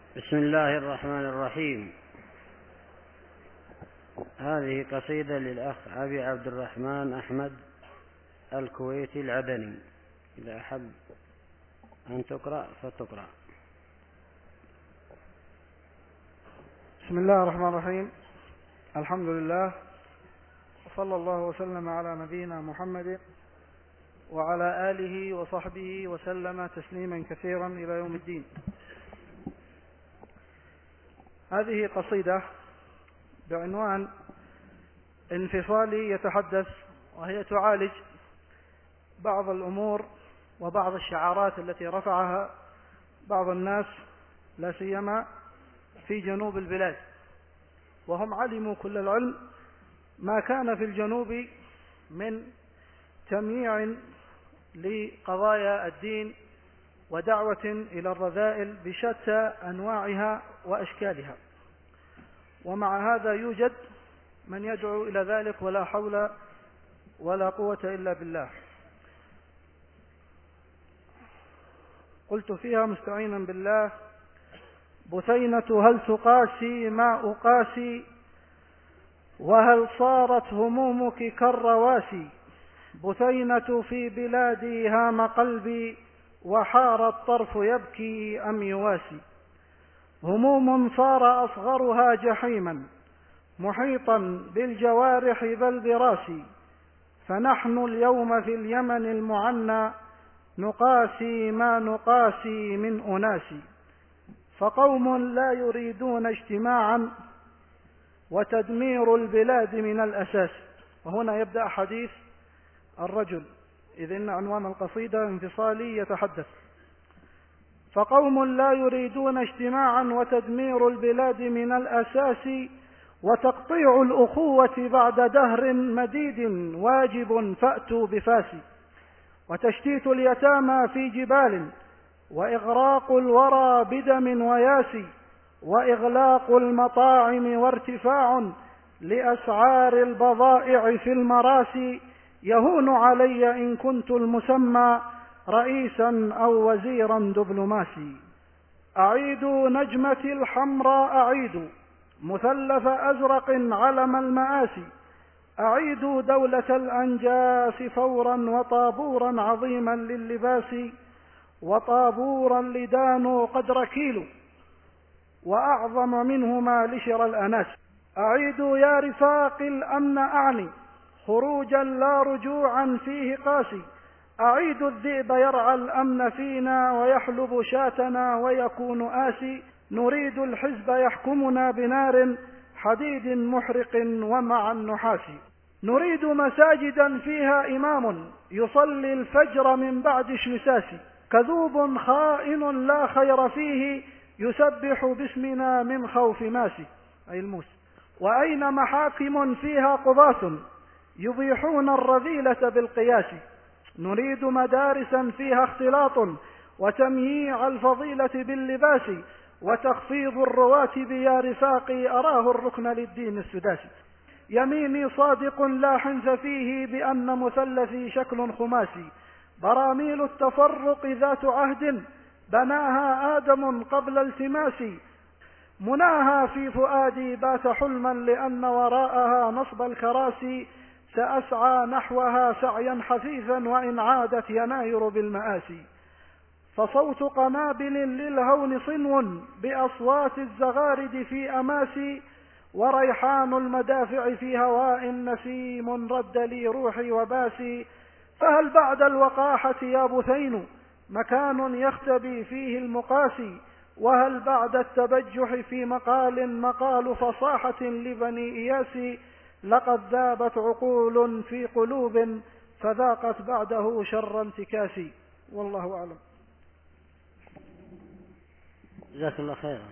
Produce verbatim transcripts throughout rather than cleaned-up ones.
بسم الله الرحمن الرحيم. هذه قصيدة للأخ أبي عبد الرحمن أحمد الكويتي العدني، إذا أحب أن تقرأ فتقرأ. بسم الله الرحمن الرحيم. الحمد لله، وصلى الله وسلم على نبينا محمد وعلى آله وصحبه وسلم تسليما كثيرا إلى يوم الدين. هذه قصيدة بعنوان انفصالي يتحدث، وهي تعالج بعض الأمور وبعض الشعارات التي رفعها بعض الناس، لا سيما في جنوب البلاد، وهم علموا كل العلم ما كان في الجنوب من تمييع لقضايا الدين ودعوة إلى الرذائل بشتى أنواعها وأشكالها، ومع هذا يوجد من يدعو إلى ذلك، ولا حول ولا قوة إلا بالله. قلت فيها مستعينا بالله: بثينة هل تقاسي ما أقاسي، وهل صارت همومك كالرواسي. بثينة في بلادي هام قلبي، وحار الطرف يبكي أم يواسي. هموم صار أصغرها جحيما، محيطا بالجوارح بل براسي. فنحن اليوم في اليمن المعنى، نقاسي ما نقاسي من أناس. فقوم لا يريدون اجتماعا، وتدمير البلاد من الأساس. وهنا يبدأ حديث الرجل، إذ إن عنوان القصيدة انفصالي يتحدث. فقوم لا يريدون اجتماعا، وتدمير البلاد من الأساس، وتقطيع الأخوة بعد دهر مديد، واجب فأتوا بفاسي. وتشتيت اليتامى في جبال، وإغراق الورى بدم وياسي. وإغلاق المطاعم، وارتفاع لأسعار البضائع في المراسي. يهون علي إن كنت المسمى رئيسا أو وزيرا دبلوماسي. أعيد نجمتي الحمراء، أعيد مثلث أزرق علم المآسي. أعيد دولة الأنجاس فورا، وطابورا عظيما لللباس. وطابورا لدانوا قدر كيلو، وأعظم منهما لشر الأناس. أعيد يا رفاق الأمن، أعني خروجا لا رجوعا فيه قاسي. أعيد الذئب يرعى الأمن فينا، ويحلب شاتنا ويكون آسي. نريد الحزب يحكمنا بنار حديد محرق ومع النحاس. نريد مساجدا فيها إمام يصلي الفجر من بعد شمساس. كذوب خائن لا خير فيه، يسبح باسمنا من خوف ماسي، أي الموس. وأين محاكم فيها قضاة يبيحون الرذيلة بالقياس. نريد مدارسا فيها اختلاط، وتمييع الفضيلة باللباس. وتخفيض الرواتب يا رفاقي، أراه الركن للدين السداسي. يميني صادق لا حنث فيه، بأن مثلثي شكل خماسي. براميل التفرق ذات عهد، بناها آدم قبل التماس. مناها في فؤادي بات حلما، لأن وراءها نصب الكراسي. سأسعى نحوها سعيا حثيثا، وإن عادت يناير بالمآسي. فصوت قنابل للهون صنو، بأصوات الزغارد في أماسي. وريحان المدافع في هواء نسيم، رد لي روحي وباسي. فهل بعد الوقاحة يا بثين مكان يختبي فيه المقاسي؟ وهل بعد التبجح في مقال مقال فصاحة لبني إياس؟ لقد ذابت عقول في قلوب، فذاقت بعده شر انتكاسي. والله أعلم. جزاك الله خيرا.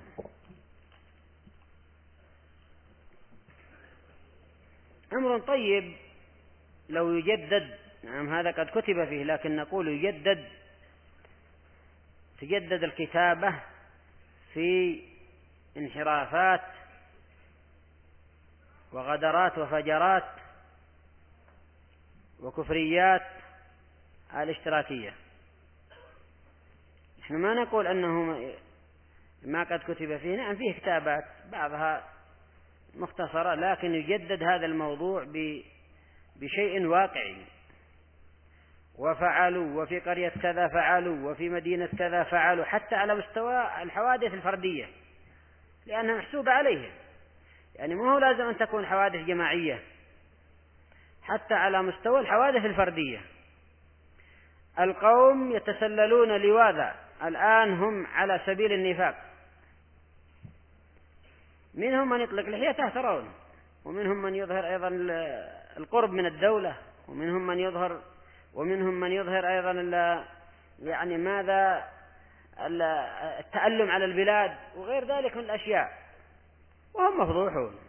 أمر طيب لو يجدد، نعم هذا قد كتب فيه، لكن نقول يجدد، تجدد الكتابة في انحرافات وغدرات وفجرات وكفريات الاشتراكية. احنا ما نقول أنه ما قد كتب فيه. نعم فيه كتابات بعضها مختصرة، لكن يجدد هذا الموضوع بشيء واقعي. وفعلوا وفي قرية كذا فعلوا وفي مدينة كذا فعلوا، حتى على مستوى الحوادث الفردية لأنها محسوبة عليهم. يعني ما هو لازم أن تكون حوادث جماعية، حتى على مستوى الحوادث الفردية. القوم يتسللون لواذا الآن هم على سبيل النفاق، منهم من يطلق لحيته ترون، ومنهم من يظهر أيضا القرب من الدولة، ومنهم من يظهر ومنهم من يظهر أيضا يعني ماذا التألم على البلاد وغير ذلك من الأشياء، وهم مفضوحون.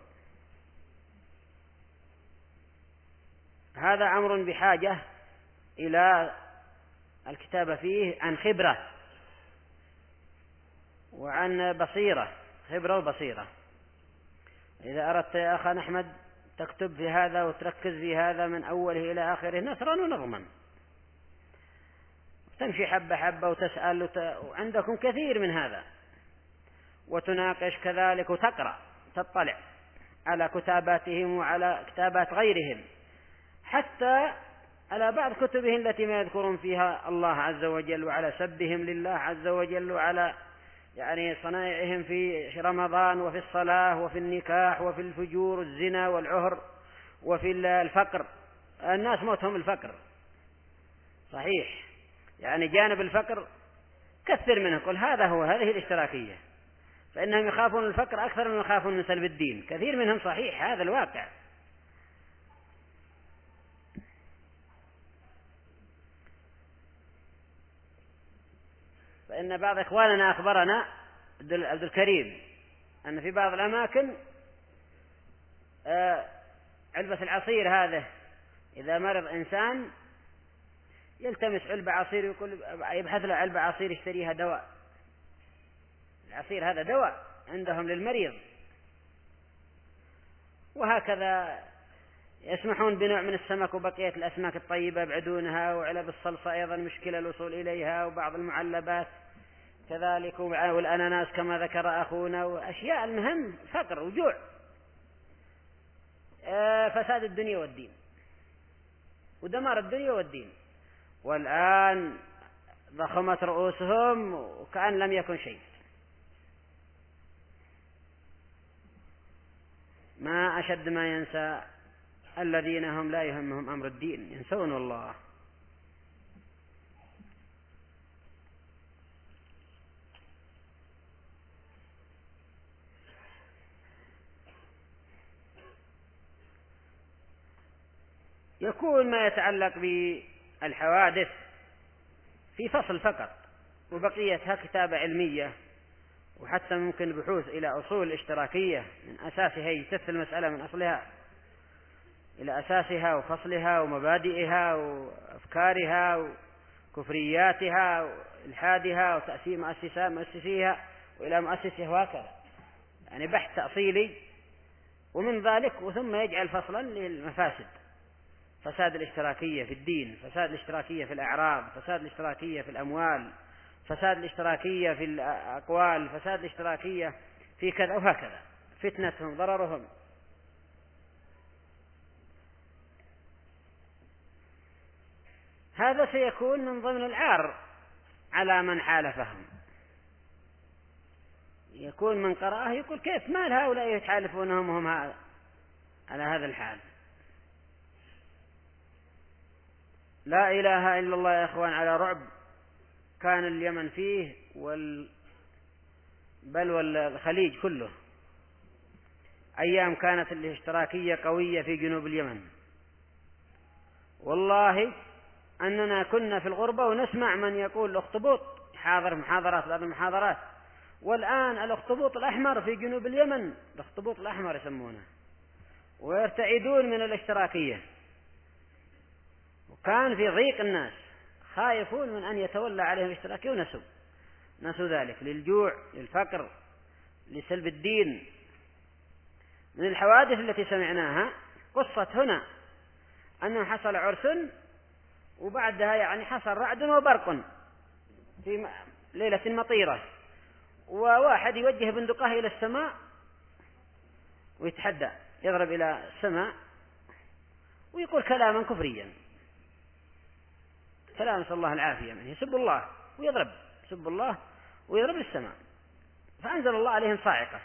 هذا أمر بحاجة إلى الكتابة فيه عن خبرة وعن بصيرة، خبرة وبصيرة. إذا أردت يا أخي أحمد تكتب في هذا وتركز في هذا من أوله إلى آخره نصرا ونظما، تمشي حبة حبة وتسأل وت... وعندكم كثير من هذا، وتناقش كذلك وتقرأ تطلع على كتاباتهم وعلى كتابات غيرهم، حتى على بعض كتبهم التي ما يذكرون فيها الله عز وجل، وعلى سبهم لله عز وجل، وعلى يعني صنائعهم في رمضان وفي الصلاة وفي النكاح وفي الفجور والزنا والعهر وفي الفقر. الناس موتهم الفقر صحيح، يعني جانب الفقر كثر منه، قل هذا هو هذه الاشتراكية، فإنهم يخافون الفقر أكثر من يخافون من سلب الدين، كثير منهم صحيح هذا الواقع. فإن بعض إخواننا أخبرنا عبد الكريم أن في بعض الأماكن علبة العصير هذا إذا مرض إنسان يلتمس علبة عصير، يقول يبحث له علبة عصير يشتريها دواء. العصير هذا دواء عندهم للمريض. وهكذا يسمحون بنوع من السمك وبقية الأسماك الطيبة يبعدونها، وعلب الصلصة أيضا مشكلة الوصول إليها، وبعض المعلبات كذلك، والأناناس كما ذكر أخونا، وأشياء المهم فقر وجوع، فساد الدنيا والدين ودمار الدنيا والدين. والآن ضخمت رؤوسهم وكأن لم يكن شيء. ما أشد ما ينسى الذين هم لا يهمهم أمر الدين، ينسون الله. يكون ما يتعلق بالحوادث في فصل فقط، وبقيتها كتابة علمية، وحتى ممكن بحوث إلى أصول اشتراكية من أساسها، يتث المسألة من أصلها إلى أساسها وفصلها ومبادئها وأفكارها وكفرياتها وإلحادها وتأثير مؤسسيها وإلى مؤسسها، وهكذا يعني بحث تأصيلي. ومن ذلك وثم يجعل فصلا للمفاسد: فساد الاشتراكية في الدين، فساد الاشتراكية في الأعراض، فساد الاشتراكية في الأموال، فساد الاشتراكية في الأقوال، فساد الاشتراكية في كذا، وهكذا فتنتهم ضررهم. هذا سيكون من ضمن العار على من حالفهم، يكون من قرأه يقول كيف مال هؤلاء يتحالفونهم وهم على هذا الحال. لا إله إلا الله يا أخوان، على رعب كان اليمن فيه وال بل والخليج كله، أيام كانت الاشتراكية قوية في جنوب اليمن. والله أننا كنا في الغربة ونسمع من يقول الأخطبوط، حاضر محاضرات بعض المحاضرات، والآن الأخطبوط الأحمر في جنوب اليمن، الأخطبوط الأحمر يسمونه، ويرتعدون من الاشتراكية. وكان في ضيق الناس، خايفون من أن يتولى عليهم الاشتراكية، ونسوا نسوا ذلك للجوع، للفقر، لسلب الدين. من الحوادث التي سمعناها قصة هنا أنه حصل عرس، وبعدها يعني حصل رعد وبرق في ليلة مطيرة، وواحد يوجه بندقه إلى السماء ويتحدى، يضرب إلى السماء ويقول كلاما كفريا، كلام نسأل الله العافية، يعني يسب الله ويضرب، يسب الله ويضرب للسماء، فأنزل الله عليهم صاعقة.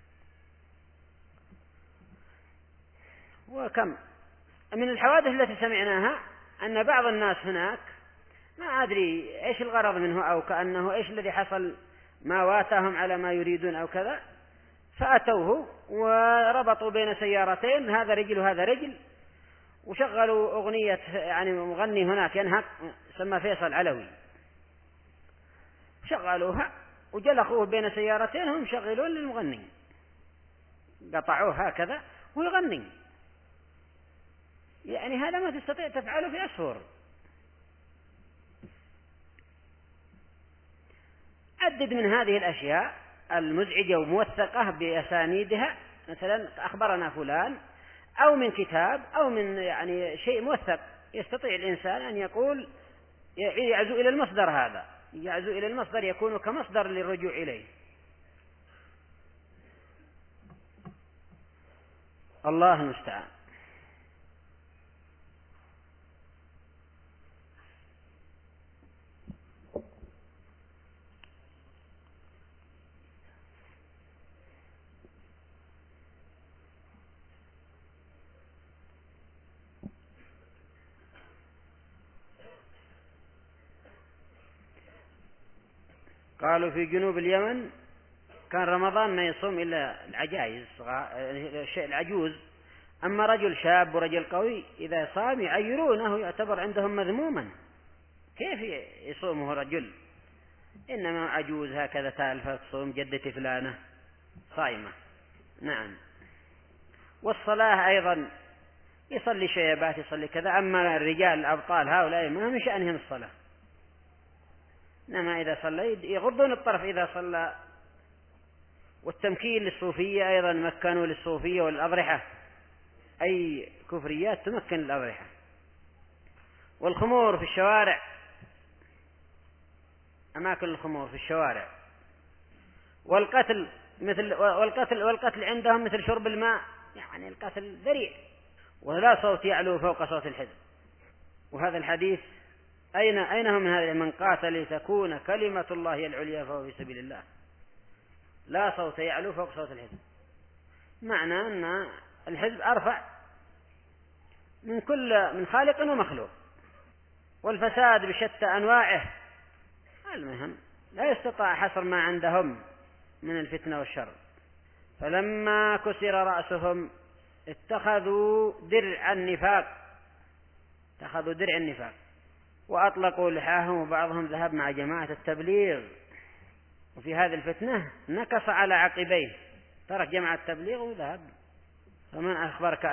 وكم من الحوادث التي سمعناها أن بعض الناس هناك ما أدري إيش الغرض منه، أو كأنه إيش الذي حصل، ما واتاهم على ما يريدون أو كذا، فأتوه وربطوا بين سيارتين، هذا رجل وهذا رجل، وشغلوا أغنية يعني مغني هناك ينهق سمى فيصل علوي، شغلوها وجلخوه بين سيارتين هم شغلون للمغني، قطعوه هكذا ويغني. يعني هذا ما تستطيع تفعله في أشهر. عدد من هذه الأشياء المزعجة وموثقة بأسانيدها، مثلا أخبرنا فلان، أو من كتاب، أو من يعني شيء موثق، يستطيع الإنسان أن يقول يعزو إلى المصدر، هذا يعزو إلى المصدر يكون كمصدر للرجوع إليه. الله المستعان. قالوا في جنوب اليمن كان رمضان ما يصوم إلا العجائز، الشيء العجوز، أما رجل شاب ورجل قوي إذا صام يعيرونه، يعتبر عندهم مذموما، كيف يصومه رجل؟ إنما عجوز هكذا تالفة تصوم جدتي فلانة صائمة. نعم. والصلاة أيضا يصلي شيبات، يصلي كذا، أما الرجال الأبطال هؤلاء ما من شأنهم الصلاة، إنما إذا صلى يغضون الطرف إذا صلى. والتمكين للصوفية أيضا، مكنوا للصوفية والأضرحة، أي كفريات تمكن الأضرحة. والخمور في الشوارع، أماكن الخمور في الشوارع. والقتل مثل والقتل والقتل عندهم مثل شرب الماء، يعني القتل ذريع، ولا صوت يعلو فوق صوت الحزب. وهذا الحديث أين أين هم من هذا؟ من قاتل لتكون كلمة الله هي العليا فهو في سبيل الله، لا صوت يعلو فوق صوت الحزب، معنى أن الحزب أرفع من كل من خالق ومخلوق. والفساد بشتى أنواعه، المهم لا يستطاع حصر ما عندهم من الفتنة والشر. فلما كسر رأسهم اتخذوا درع النفاق، اتخذوا درع النفاق وأطلقوا لحاهم، وبعضهم ذهب مع جماعة التبليغ. وفي هذه الفتنة نكص على عقبيه، ترك جماعة التبليغ وذهب. فمن أخبرك